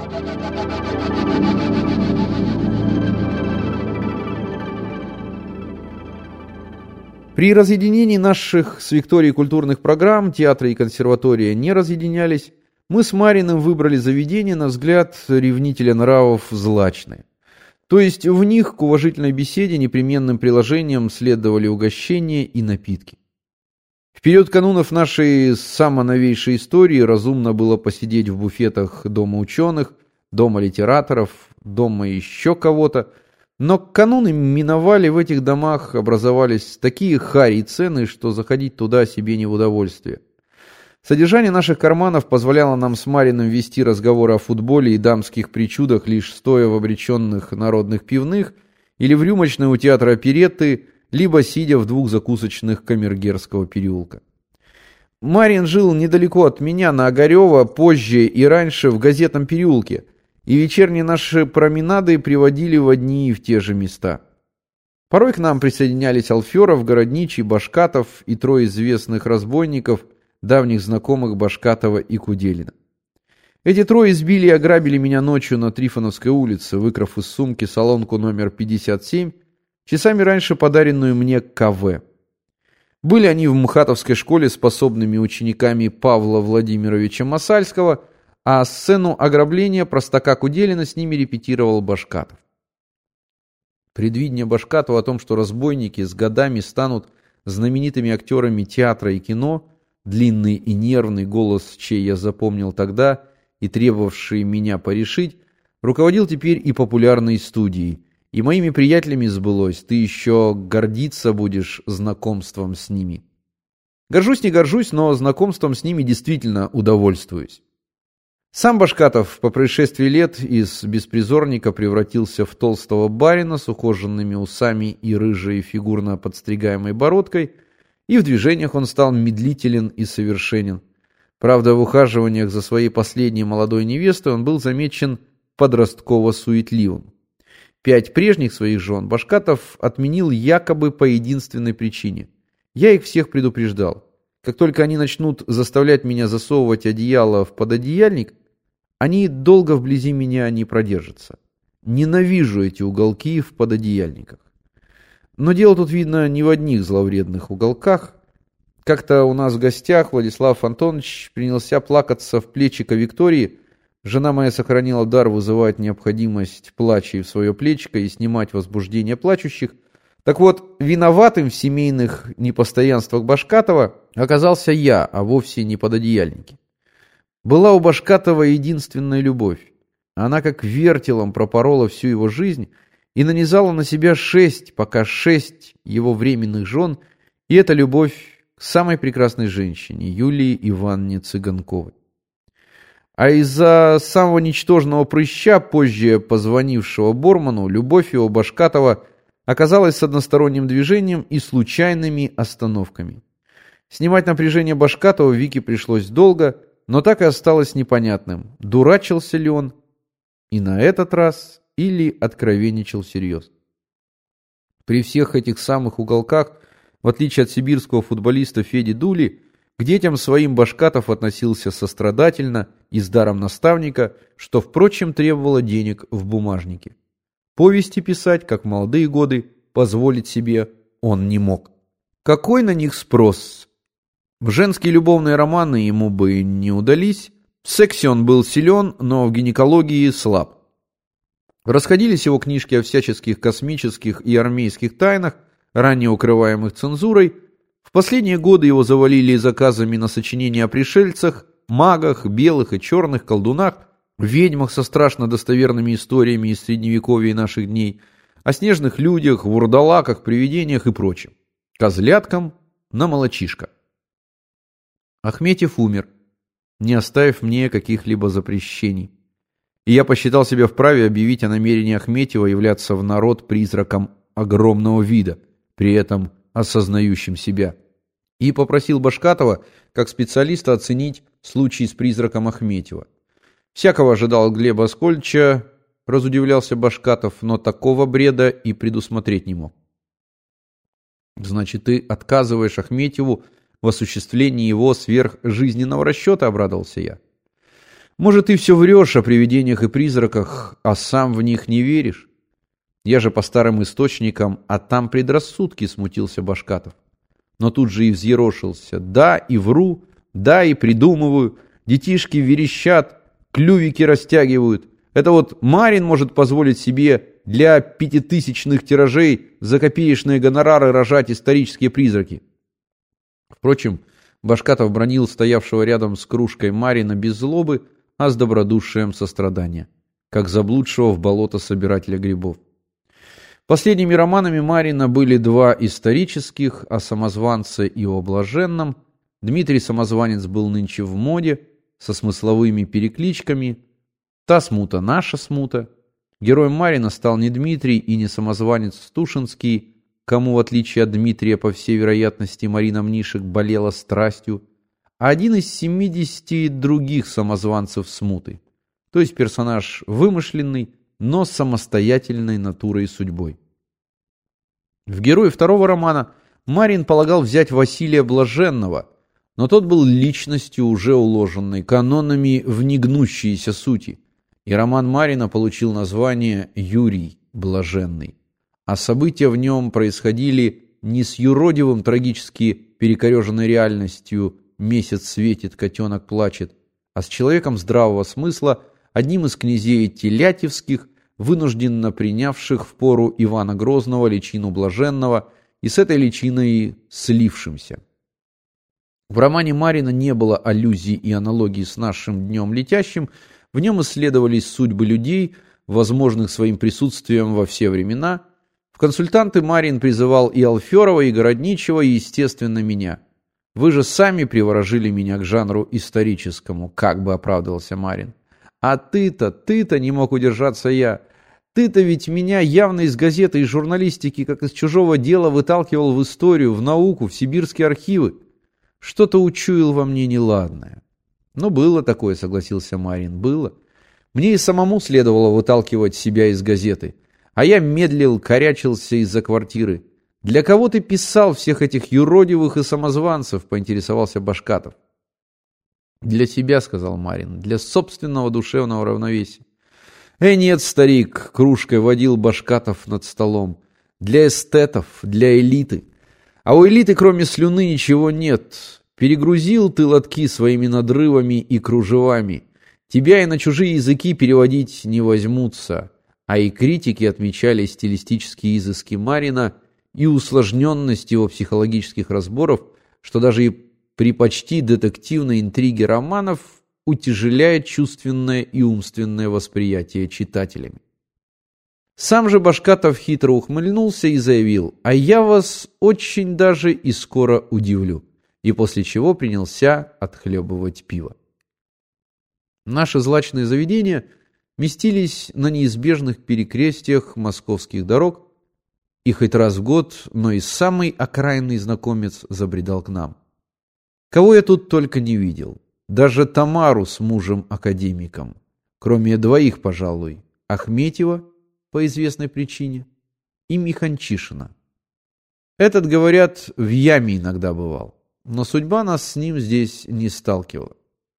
При разъединении наших с Викторией культурных программ театра и консерватория не разъединялись. Мы с Мариным выбрали заведение, на взгляд ревнителя нравов, злачное. То есть в них к уважительной беседе непременным приложением следовали угощения и напитки. В период канунов нашей самоновейшей истории разумно было посидеть в буфетах Дома ученых, Дома литераторов, Дома еще кого-то, но кануны миновали, в этих домах образовались такие хари и цены, что заходить туда себе не в удовольствие. Содержание наших карманов позволяло нам с Мариным вести разговоры о футболе и дамских причудах, лишь стоя в обреченных народных пивных или в рюмочной у театра оперетты, либо сидя в двух закусочных Камергерского переулка. Марин жил недалеко от меня, на Огарева, позже и раньше в Газетном переулке, и вечерние наши променады приводили в одни и в те же места. Порой к нам присоединялись Алферов, Городничий, Башкатов и трое известных разбойников, давних знакомых Башкатова и Куделина. Эти трое избили и ограбили меня ночью на Трифоновской улице, выкрав из сумки солонку номер 57, часами раньше подаренную мне КВ. Были они в МХАТовской школе способными учениками Павла Владимировича Масальского, а сцену ограбления простака Куделина с ними репетировал Башкатов. Предвидение Башкатова о том, что разбойники с годами станут знаменитыми актерами театра и кино, длинный и нервный голос, чей я запомнил тогда и требовавший меня порешить, руководил теперь и популярной студией, и моими приятелями сбылось: ты еще гордиться будешь знакомством с ними. Горжусь, не горжусь, но знакомством с ними действительно удовольствуюсь. Сам Башкатов по происшествии лет из беспризорника превратился в толстого барина с ухоженными усами и рыжей фигурно подстригаемой бородкой, и в движениях он стал медлителен и совершенен. Правда, в ухаживаниях за своей последней молодой невестой он был замечен подростково-суетливым. 5 прежних своих жен Башкатов отменил якобы по единственной причине. Я их всех предупреждал. Как только они начнут заставлять меня засовывать одеяло в пододеяльник, они долго вблизи меня не продержатся. Ненавижу эти уголки в пододеяльниках. Но дело тут, видно, не в одних зловредных уголках. Как-то у нас в гостях Владислав Антонович принялся плакаться в плечико Виктории. Жена моя сохранила дар вызывать необходимость плача в свое плечико и снимать возбуждение плачущих. Так вот, виноватым в семейных непостоянствах Башкатова оказался я, а вовсе не пододеяльники. Была у Башкатова единственная любовь. Она как вертелом пропорола всю его жизнь и нанизала на себя 6 его временных жен, и эта любовь к самой прекрасной женщине, Юлии Ивановне Цыганковой. А из-за самого ничтожного прыща, позже позвонившего Борману, любовь его Башкатова оказалась с односторонним движением и случайными остановками. Снимать напряжение Башкатова Вике пришлось долго, но так и осталось непонятным, дурачился ли он и на этот раз или откровенничал всерьез. При всех этих самых уголках, в отличие от сибирского футболиста Феди Дули, к детям своим Башкатов относился сострадательно и с даром наставника, что, впрочем, требовало денег в бумажнике. Повести писать, как в молодые годы, позволить себе он не мог. Какой на них спрос? В женские любовные романы ему бы не удались. В сексе он был силен, но в гинекологии слаб. Расходились его книжки о всяческих космических и армейских тайнах, ранее укрываемых цензурой. В последние годы его завалили заказами на сочинения о пришельцах, магах, белых и черных, колдунах, ведьмах со страшно достоверными историями из средневековья и наших дней, о снежных людях, вурдалаках, привидениях и прочем. Козляткам на молочишко. Ахметьев умер, не оставив мне каких-либо запрещений. И я посчитал себя вправе объявить о намерении Ахметьева являться в народ призраком огромного вида, при этом осознающим себя. И попросил Башкатова, как специалиста, оценить случай с призраком Ахметьева. Всякого ожидал Глеба Аскольдовича, разудивлялся Башкатов, но такого бреда и предусмотреть не мог. «Значит, ты отказываешь Ахметьеву в осуществлении его сверхжизненного расчета?» — обрадовался я. Может, ты все врешь о привидениях и призраках, а сам в них не веришь? Я же по старым источникам, а там предрассудки, смутился Башкатов. Но тут же и взъерошился. Да, и вру, да, и придумываю. Детишки верещат, клювики растягивают. Это вот Марин может позволить себе для 5000-ных тиражей за копеечные гонорары рожать исторические призраки. Впрочем, Башкатов бранил стоявшего рядом с кружкой Марина без злобы, а с добродушием сострадания, как заблудшего в болото собирателя грибов. Последними романами Марина были два исторических, о самозванце и о блаженном. Дмитрий Самозванец был нынче в моде, со смысловыми перекличками. Та смута, наша смута. Героем Марина стал не Дмитрий и не самозванец Стушинский, кому, в отличие от Дмитрия, по всей вероятности, Марина Мнишек болела страстью, а один из 70 других самозванцев смуты, то есть персонаж вымышленный, но с самостоятельной натурой и судьбой. В герое второго романа Марин полагал взять Василия Блаженного, но тот был личностью, уже уложенной канонами в негнущиеся сути, и роман Марина получил название «Юрий Блаженный», а события в нем происходили не с юродивым, трагически перекореженной реальностью «Месяц светит, котенок плачет», а с человеком здравого смысла, одним из князей Телятьевских, вынужденно принявших в пору Ивана Грозного личину блаженного и с этой личиной слившимся. В романе Марина не было аллюзий и аналогий с нашим днем летящим, в нем исследовались судьбы людей, возможных своим присутствием во все времена. В консультанты Марин призывал и Алферова, и Городничего, и, естественно, меня. Вы же сами приворожили меня к жанру историческому, как бы оправдывался Марин. А ты-то не мог удержаться я. Ты-то ведь меня явно из газеты и журналистики, как из чужого дела, выталкивал в историю, в науку, в сибирские архивы. Что-то учуял во мне неладное. Ну, было такое, согласился Марин, было. Мне и самому следовало выталкивать себя из газеты. А я медлил, корячился из-за квартиры. Для кого ты писал всех этих юродивых и самозванцев, поинтересовался Башкатов. Для себя, сказал Марин, для собственного душевного равновесия. Нет, старик, кружкой водил Башкатов над столом. Для эстетов, для элиты. А у элиты кроме слюны ничего нет. Перегрузил ты лотки своими надрывами и кружевами. Тебя и на чужие языки переводить не возьмутся. А и критики отмечали стилистические изыски Марина и усложненность его психологических разборов, что даже и при почти детективной интриге романов утяжеляет чувственное и умственное восприятие читателями. Сам же Башкатов хитро ухмыльнулся и заявил: «А я вас очень даже и скоро удивлю», и после чего принялся отхлебывать пиво. Наши злачные заведения местились на неизбежных перекрестьях московских дорог, и хоть раз в год, но и самый окраинный знакомец забредал к нам. Кого я тут только не видел. Даже Тамару с мужем-академиком. Кроме двоих, пожалуй. Ахметьева, по известной причине, и Миханчишина. Этот, говорят, в яме иногда бывал. Но судьба нас с ним здесь не сталкивала.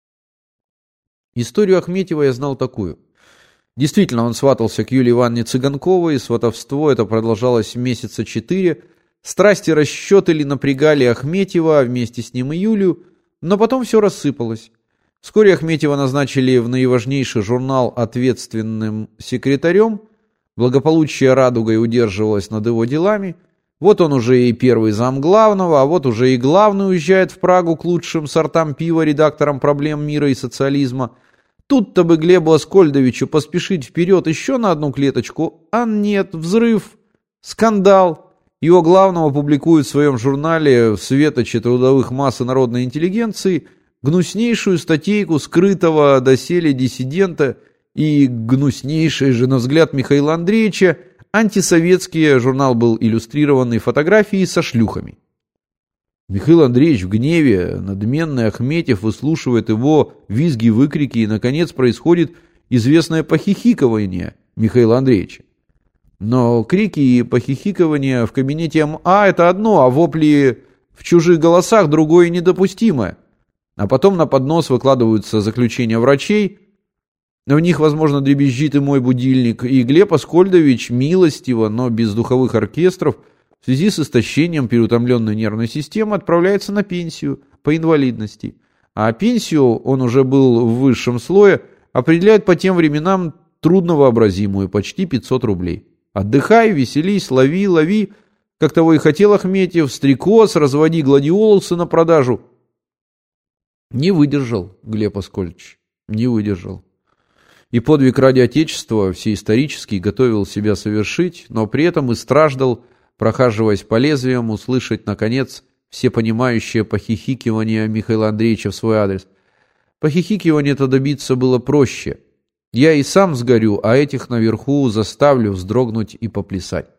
Историю Ахметьева я знал такую. Действительно, он сватался к Юлии Ивановне Цыганковой, сватовство это продолжалось месяца 4. Страсти расчеты ли напрягали Ахметьева, а вместе с ним и Юлию, но потом все рассыпалось. Вскоре Ахметьева назначили в наиважнейший журнал ответственным секретарем, благополучие радугой удерживалось над его делами. Вот он уже и первый замглавного, а вот уже и главный уезжает в Прагу к лучшим сортам пива, редакторам «Проблем мира и социализма». Тут-то бы Глебу Аскольдовичу поспешить вперед еще на одну клеточку, а нет, взрыв, скандал. Его главного публикуют в своем журнале в светоче трудовых масс и народной интеллигенции гнуснейшую статейку скрытого доселе диссидента и гнуснейший же, на взгляд Михаила Андреевича, антисоветский. Журнал был иллюстрированный фотографией со шлюхами. Михаил Андреевич в гневе, надменный Ахметьев выслушивает его визги, выкрики, и, наконец, происходит известное похихикывание Михаила Андреевича. Но крики и похихикывания в кабинете МА – это одно, а вопли в чужих голосах – другое недопустимое. А потом на поднос выкладываются заключения врачей, В них, возможно, дребезжит и мой будильник, и Глеб Аскольдович милостиво, но без духовых оркестров, в связи с истощением переутомленной нервной системы отправляется на пенсию по инвалидности. А пенсию, он уже был в высшем слое, определяет по тем временам трудновообразимую, почти 500 рублей. Отдыхай, веселись, лови, как того и хотел Ахметьев, стрекоз, разводи гладиолусы на продажу. Не выдержал Глеб Аскольдович, не выдержал. И подвиг ради Отечества всеисторический готовил себя совершить, но при этом и страждал, прохаживаясь по лезвиям, услышать, наконец, всепонимающее похихикивание Михаила Андреевича в свой адрес. Похихикивание-то добиться было проще. Я и сам сгорю, а этих наверху заставлю вздрогнуть и поплясать.